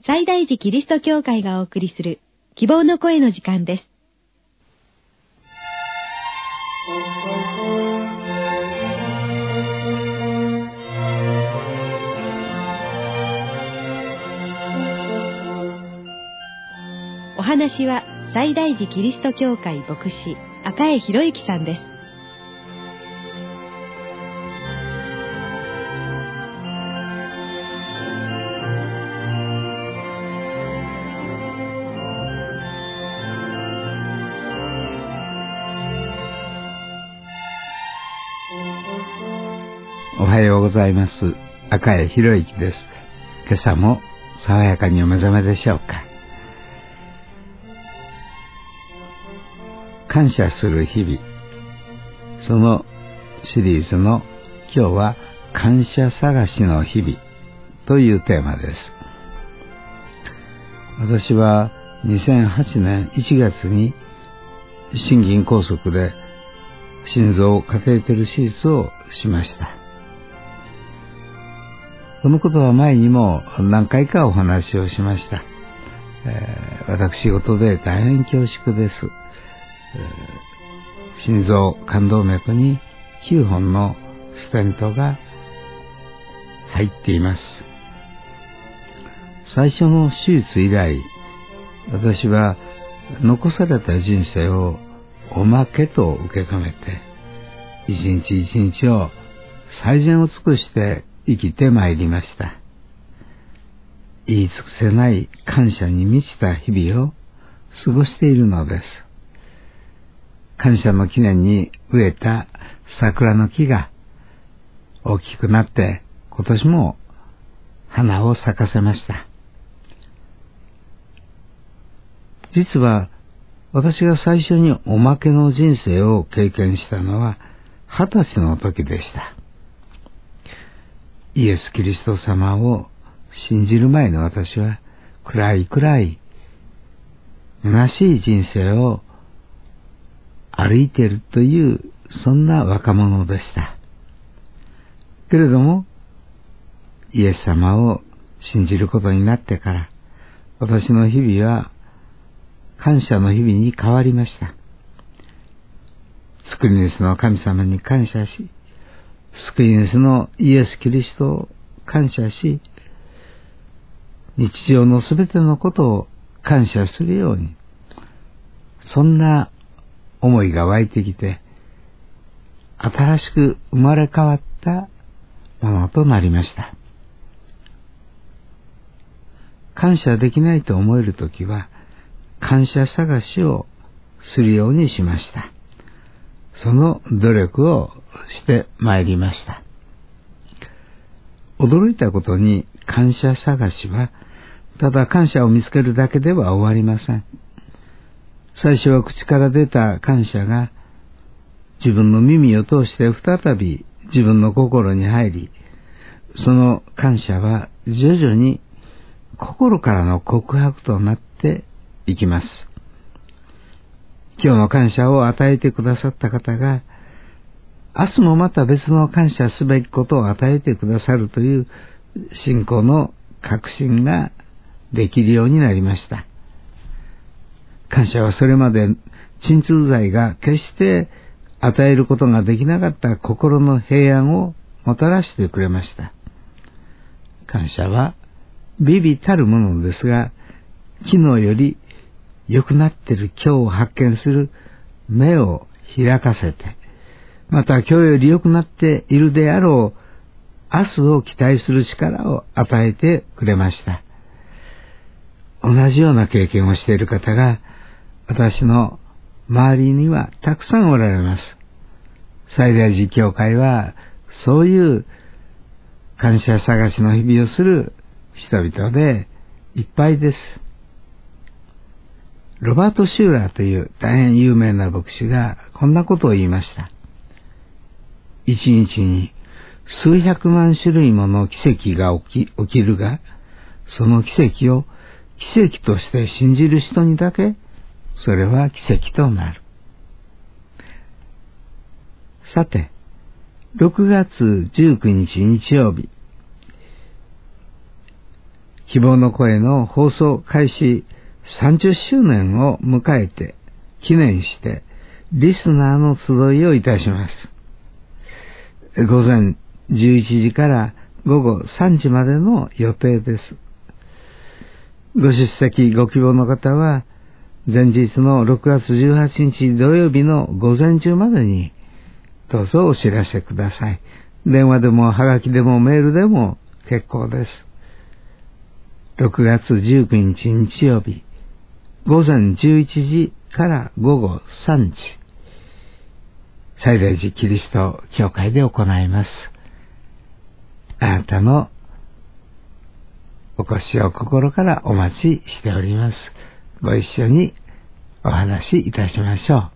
西大寺キリスト教会がお送りする希望の声の時間です。お話は西大寺キリスト教会牧師赤江博之さんです。 おはようございます。赤江博之です。今朝も爽やかにお目覚めでしょうか。感謝する日々、そのシリーズの今日は感謝探しの日々というテーマです。私は2008年1月に心筋梗塞で心臓カテーテル手術をしました。このことは前にも何回かお話をしました。私事で大変恐縮です。心臓冠動脈に9本のステントが入っています。最初の手術以来、私は残された人生をおまけと受け止めて、一日一日を最善を尽くして生きてまいりました。言い尽くせない感謝に満ちた日々を過ごしているのです。感謝の記念に植えた桜の木が大きくなって今年も花を咲かせました。実は私が最初におまけの人生を経験したのは20歳の時でした。イエス・キリスト様を信じる前の私は暗い虚しい人生を歩いているというそんな若者でした。けれどもイエス様を信じることになってから私の日々は感謝の日々に変わりました。救い主の神様に感謝し、救い主のイエス・キリストを感謝し、日常のすべてのことを感謝するように、そんな思いが湧いてきて、新しく生まれ変わったものとなりました。感謝できないと思えるときは、感謝探しをするようにしました。その努力をしてまいりました。驚いたことに感謝探しは、ただ感謝を見つけるだけでは終わりません。最初は口から出た感謝が自分の耳を通して再び自分の心に入り、その感謝は徐々に心からの告白となっていきます。今日の感謝を与えてくださった方が、明日もまた別の感謝すべきことを与えてくださるという信仰の確信ができるようになりました。感謝はそれまで鎮痛剤が決して与えることができなかった心の平安をもたらしてくれました。感謝は微々たるものですが、昨日より良くなっている今日を発見する目を開かせて、また今日より良くなっているであろう明日を期待する力を与えてくれました。同じような経験をしている方が私の周りにはたくさんおられます。西大寺教会はそういう感謝探しの日々をする人々でいっぱいです。ロバート・シューラーという大変有名な牧師がこんなことを言いました。一日に数百万種類もの奇跡が起きるが、その奇跡を奇跡として信じる人にだけそれは奇跡となる。さて、6月19日日曜日、 希望の声の放送開始30周年を迎えて記念してリスナーの集いをいたします。午前11時から午後3時までの予定です。ご出席ご希望の方は前日の6月18日土曜日の午前中までにどうぞお知らせください。電話でもはがきでもメールでも結構です。6月19日日曜日午前11時から午後3時西大寺キリスト教会で行います。あなたのお越しを心からお待ちしております。ご一緒にお話しいたしましょう。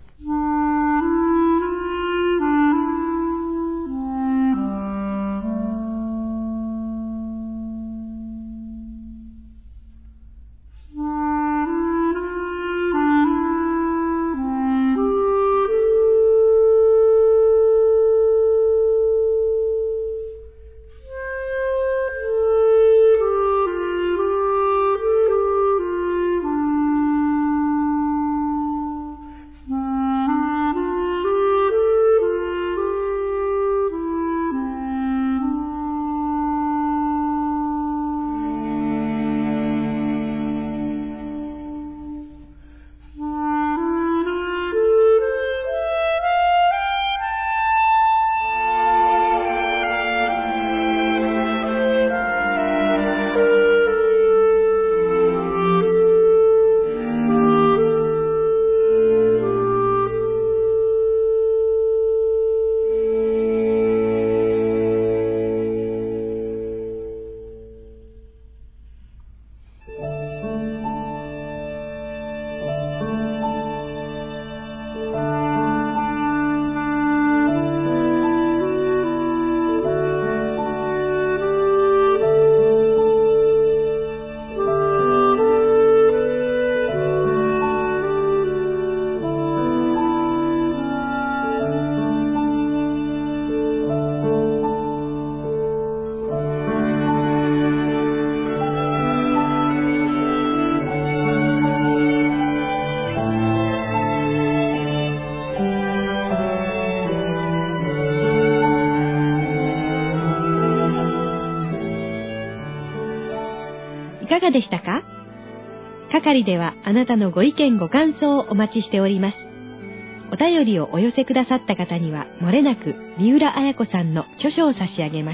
いかがでしたか？係ではあなたのご意見ご感想をお待ちしております。お便りをお寄せくださった方にはもれなく三浦綾子さんの著書を差し上げます。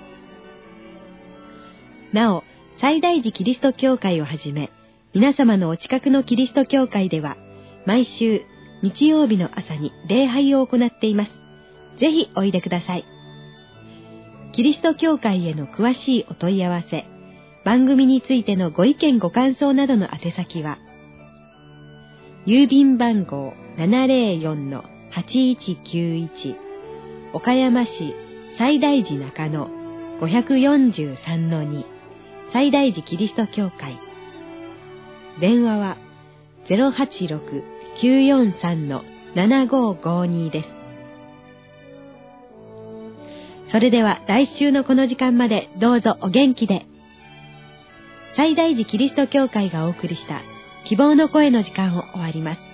なお、西大寺キリスト教会をはじめ、皆様のお近くのキリスト教会では、毎週日曜日の朝に礼拝を行っています。ぜひおいでください。キリスト教会への詳しいお問い合わせ、番組についてのご意見ご感想などの宛先は、郵便番号 704-8191 岡山市西大寺中野 543-2 西大寺キリスト教会。電話は 086-943-7552 です。それでは来週のこの時間までどうぞお元気で。西大寺キリスト教会がお送りした希望の声の時間を終わります。